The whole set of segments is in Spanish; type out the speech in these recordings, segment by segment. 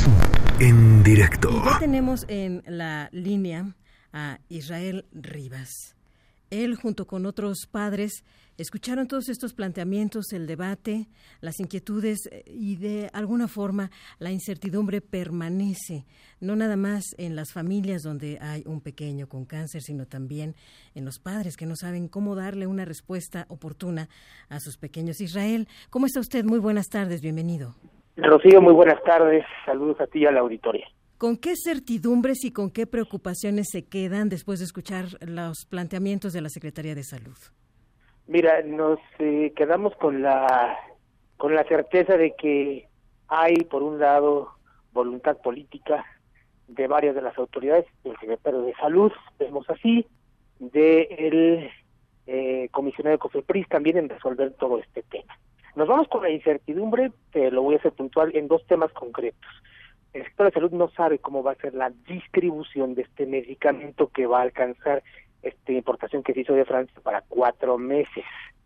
En directo. Y ya tenemos en la línea a Israel Rivas. Él, junto con otros padres, escucharon todos estos planteamientos, el debate, las inquietudes y de alguna forma la incertidumbre permanece, no nada más en las familias donde hay un pequeño con cáncer, sino también en los padres que no saben cómo darle una respuesta oportuna a sus pequeños. Israel, ¿cómo está usted? Muy buenas tardes, bienvenido. Rocío, muy buenas tardes, saludos a ti y a la auditoría. ¿Con qué certidumbres y con qué preocupaciones se quedan después de escuchar los planteamientos de la Secretaría de Salud? Mira, nos quedamos con la certeza de que hay, por un lado, voluntad política de varias de las autoridades, del secretario de Salud, vemos así, del comisionado de COFEPRIS también en resolver todo este tema. Nos vamos con la incertidumbre, te lo voy a hacer puntual en dos temas concretos. El sector de salud no sabe cómo va a ser la distribución de este medicamento que va a alcanzar esta importación que se hizo de Francia para 4 meses.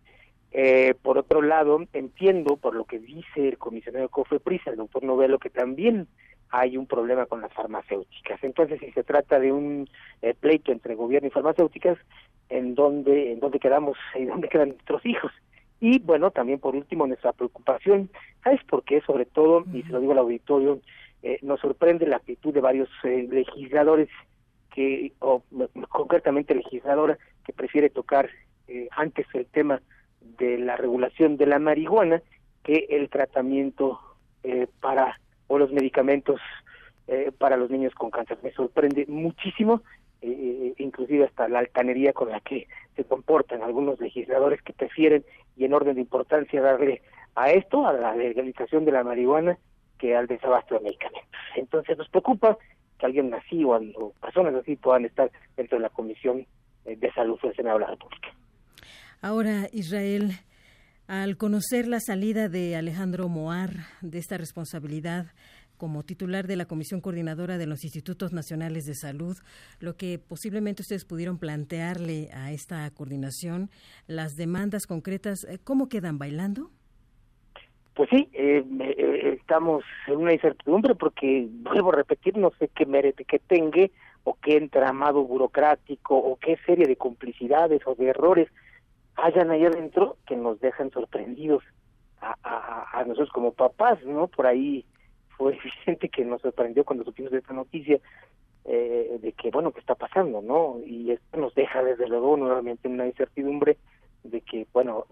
Por otro lado, entiendo por lo que dice el comisionado de COFEPRIS, el doctor Novelo, que también hay un problema con las farmacéuticas. Entonces, si se trata de un pleito entre gobierno y farmacéuticas, ¿en dónde quedamos y dónde quedan nuestros hijos? Y bueno, también por último, nuestra preocupación, ¿sabes por qué? Sobre todo, y se lo digo al auditorio, nos sorprende la actitud de varios legisladores concretamente legisladora que prefiere tocar antes el tema de la regulación de la marihuana que el tratamiento o los medicamentos para los niños con cáncer. Me sorprende muchísimo, inclusive hasta la altanería con la que se comportan algunos legisladores que prefieren, y en orden de importancia, darle a esto, a la legalización de la marihuana, que al desabasto de medicamentos. Entonces nos preocupa que alguien así o personas así puedan estar dentro de la Comisión de Salud del Senado de la República. Ahora, Israel, al conocer la salida de Alejandro Moar de esta responsabilidad como titular de la Comisión Coordinadora de los Institutos Nacionales de Salud, lo que posiblemente ustedes pudieron plantearle a esta coordinación, las demandas concretas, ¿cómo quedan? ¿Bailando? Pues sí, estamos en una incertidumbre porque, vuelvo a repetir, no sé qué mérito que tenga o qué entramado burocrático o qué serie de complicidades o de errores hayan ahí adentro que nos dejan sorprendidos a nosotros como papás, ¿no? Por ahí fue evidente que nos sorprendió cuando supimos de esta noticia de que, bueno, ¿qué está pasando, no? Y esto nos deja desde luego nuevamente en una incertidumbre de que, bueno,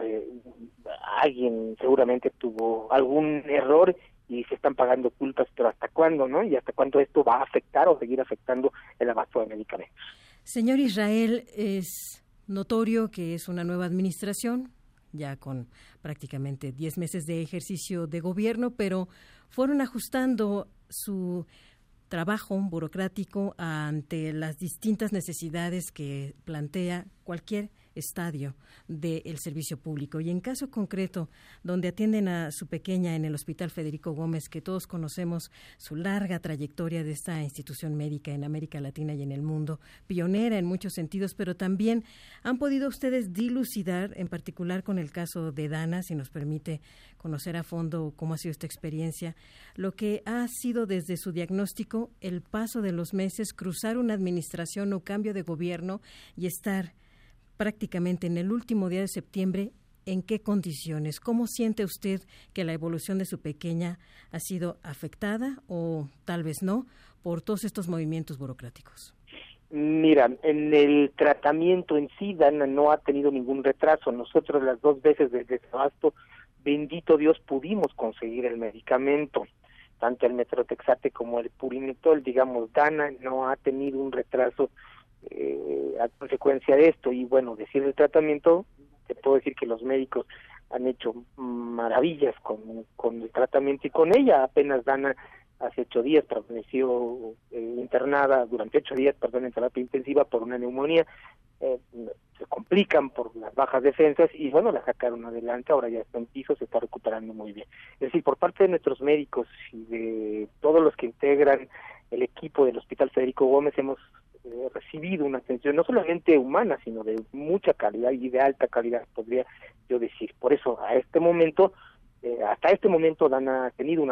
alguien seguramente tuvo algún error y se están pagando culpas, pero ¿hasta cuándo, no? Y ¿hasta cuándo esto va a afectar o seguir afectando el abasto de medicamentos? Señor Israel, es notorio que es una nueva administración, ya con prácticamente 10 meses de ejercicio de gobierno, pero fueron ajustando su trabajo burocrático ante las distintas necesidades que plantea cualquier estadio del servicio público. Y en caso concreto, donde atienden a su pequeña en el Hospital Federico Gómez, que todos conocemos su larga trayectoria de esta institución médica en América Latina y en el mundo, pionera en muchos sentidos, pero también han podido ustedes dilucidar, en particular con el caso de Dana, si nos permite conocer a fondo cómo ha sido esta experiencia, lo que ha sido desde su diagnóstico el paso de los meses, cruzar una administración o cambio de gobierno y estar prácticamente en el último día de septiembre. ¿En qué condiciones? ¿Cómo siente usted que la evolución de su pequeña ha sido afectada o tal vez no por todos estos movimientos burocráticos? Mira, en el tratamiento en sí, Dana no ha tenido ningún retraso. Nosotros las 2 veces del desabasto, bendito Dios, pudimos conseguir el medicamento, tanto el metrotexate como el purinetol. Digamos, Dana no ha tenido un retraso a consecuencia de esto. Y bueno, decir el tratamiento, te puedo decir que los médicos han hecho maravillas con el tratamiento y con ella. Apenas Dana hace 8 días permaneció internada durante 8 días, en terapia intensiva por una neumonía. Se complican por las bajas defensas y bueno, la sacaron adelante, ahora ya está en piso, se está recuperando muy bien. Es decir, por parte de nuestros médicos y de todos los que integran el equipo del Hospital Federico Gómez hemos recibido una atención no solamente humana, sino de mucha calidad y de alta calidad, podría yo decir. Por eso, hasta este momento, Dana ha tenido una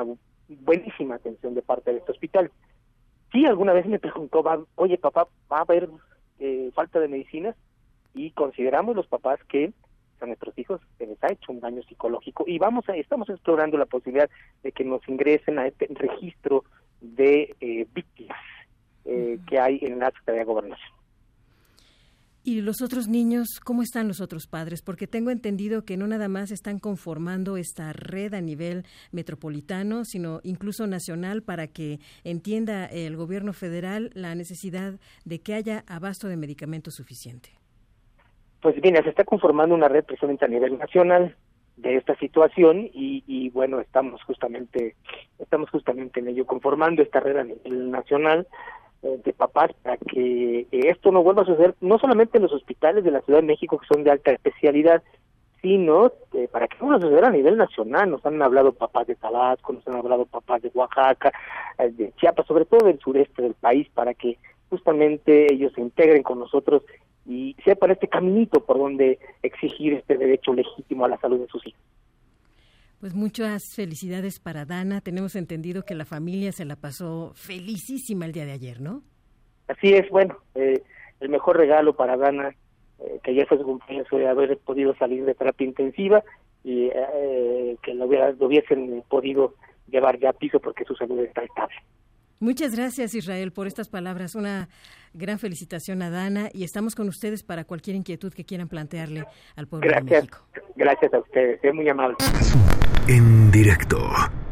buenísima atención de parte de este hospital. Sí, alguna vez me preguntó, oye papá, ¿va a haber falta de medicinas? Y consideramos los papás que a nuestros hijos se les ha hecho un daño psicológico y estamos explorando la posibilidad de que nos ingresen a este registro de víctimas que hay en la Secretaría de Gobernación. ¿Y los otros niños, cómo están los otros padres? Porque tengo entendido que no nada más están conformando esta red a nivel metropolitano, sino incluso nacional, para que entienda el gobierno federal la necesidad de que haya abasto de medicamentos suficiente. Pues bien, se está conformando una red precisamente a nivel nacional de esta situación y bueno, estamos justamente en ello, conformando esta red a nivel nacional de papás para que esto no vuelva a suceder, no solamente en los hospitales de la Ciudad de México que son de alta especialidad, sino para que no vuelva a suceder a nivel nacional. Nos han hablado papás de Tabasco, nos han hablado papás de Oaxaca, de Chiapas, sobre todo del sureste del país, para que justamente ellos se integren con nosotros y sepan este caminito por donde exigir este derecho legítimo a la salud de sus hijos. Pues muchas felicidades para Dana. Tenemos entendido que la familia se la pasó felicísima el día de ayer, ¿no? Así es, bueno, el mejor regalo para Dana, que ayer fue su cumpleaños, fue haber podido salir de terapia intensiva y que lo hubiesen podido llevar ya a piso porque su salud está estable. Muchas gracias, Israel, por estas palabras. Una gran felicitación a Dana y estamos con ustedes para cualquier inquietud que quieran plantearle al pueblo de México. Gracias a ustedes, es muy amable. En directo.